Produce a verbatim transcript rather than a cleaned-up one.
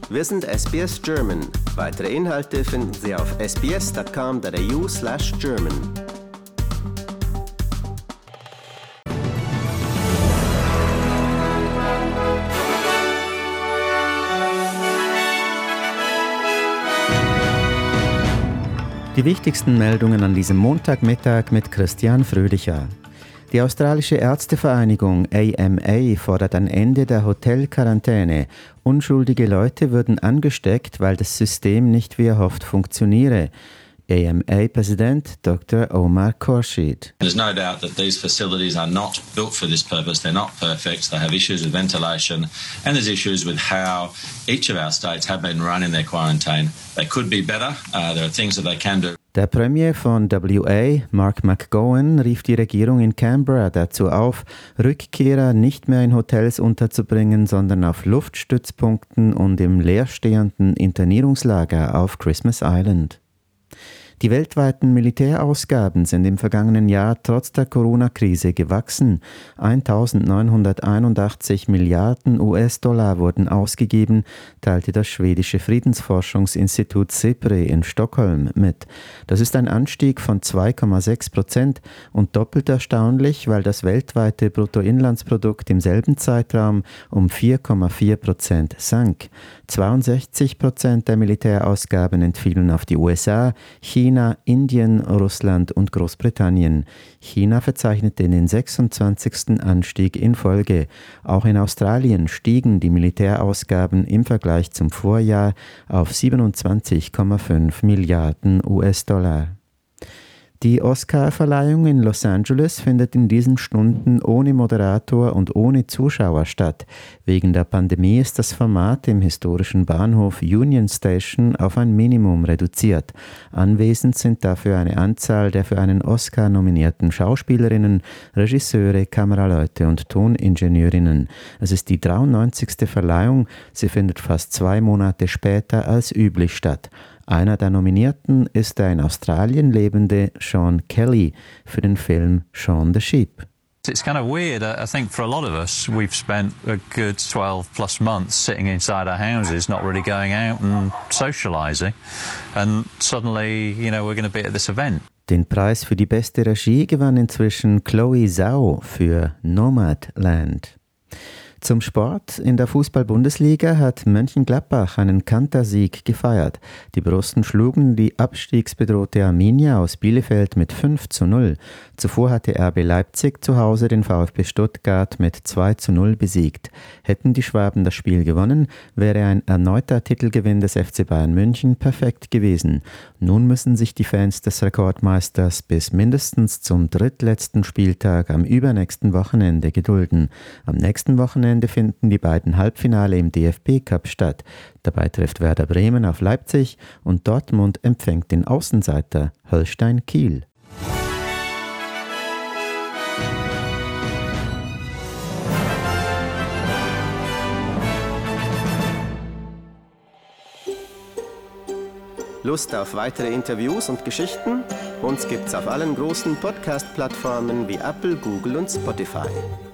Wir sind S B S German. Weitere Inhalte finden Sie auf sbs.com.au slash German. Die wichtigsten Meldungen an diesem Montagmittag mit Christian Fröhlicher. Die australische Ärztevereinigung A M A fordert ein Ende der Hotelquarantäne. Unschuldige Leute würden angesteckt, weil das System nicht wie erhofft funktioniere. A M A-Präsident Doktor Omar Khorshid. There's no doubt that these facilities are not built for this purpose. They're not perfect. They have issues with ventilation and there's issues with how each of our states have been running their quarantine. They could be better. Uh, there are things that they can do. Der Premier von W A, Mark McGowan, rief die Regierung in Canberra dazu auf, Rückkehrer nicht mehr in Hotels unterzubringen, sondern auf Luftstützpunkten und im leerstehenden Internierungslager auf Christmas Island. Die weltweiten Militärausgaben sind im vergangenen Jahr trotz der Corona-Krise gewachsen. eintausendneunhunderteinundachtzig Milliarden U S-Dollar wurden ausgegeben, teilte das schwedische Friedensforschungsinstitut SIPRI in Stockholm mit. Das ist ein Anstieg von zwei Komma sechs Prozent und doppelt erstaunlich, weil das weltweite Bruttoinlandsprodukt im selben Zeitraum um vier Komma vier Prozent sank. zweiundsechzig Prozent der Militärausgaben entfielen auf die U S A, China, China, Indien, Russland und Großbritannien. China verzeichnete den sechsundzwanzigsten Anstieg in Folge. Auch in Australien stiegen die Militärausgaben im Vergleich zum Vorjahr auf siebenundzwanzig Komma fünf Milliarden U S-Dollar. Die Oscar-Verleihung in Los Angeles findet in diesen Stunden ohne Moderator und ohne Zuschauer statt. Wegen der Pandemie ist das Format im historischen Bahnhof Union Station auf ein Minimum reduziert. Anwesend sind dafür eine Anzahl der für einen Oscar nominierten Schauspielerinnen, Regisseure, Kameraleute und Toningenieurinnen. Es ist die dreiundneunzigste Verleihung. Sie findet fast zwei Monate später als üblich statt. Einer der Nominierten ist der in Australien lebende Sean Kelly für den Film Shaun the Sheep. It's kind of weird. I think for a lot of us, we've spent a good twelve plus months sitting inside our houses, not really going out and socialising. And suddenly, you know, we're going to be at this event. Den Preis für die beste Regie gewann inzwischen Chloe Zhao für Nomadland. Zum Sport. In der Fußball-Bundesliga hat Mönchengladbach einen Kantersieg gefeiert. Die Borussen schlugen die abstiegsbedrohte Arminia aus Bielefeld mit fünf zu null. Zuvor hatte R B Leipzig zu Hause den VfB Stuttgart mit zwei zu null besiegt. Hätten die Schwaben das Spiel gewonnen, wäre ein erneuter Titelgewinn des F C Bayern München perfekt gewesen. Nun müssen sich die Fans des Rekordmeisters bis mindestens zum drittletzten Spieltag am übernächsten Wochenende gedulden. Am nächsten Wochenende finden die beiden Halbfinale im D F B-Cup statt. Dabei trifft Werder Bremen auf Leipzig und Dortmund empfängt den Außenseiter Holstein Kiel. Lust auf weitere Interviews und Geschichten? Uns gibt's auf allen großen Podcast-Plattformen wie Apple, Google und Spotify.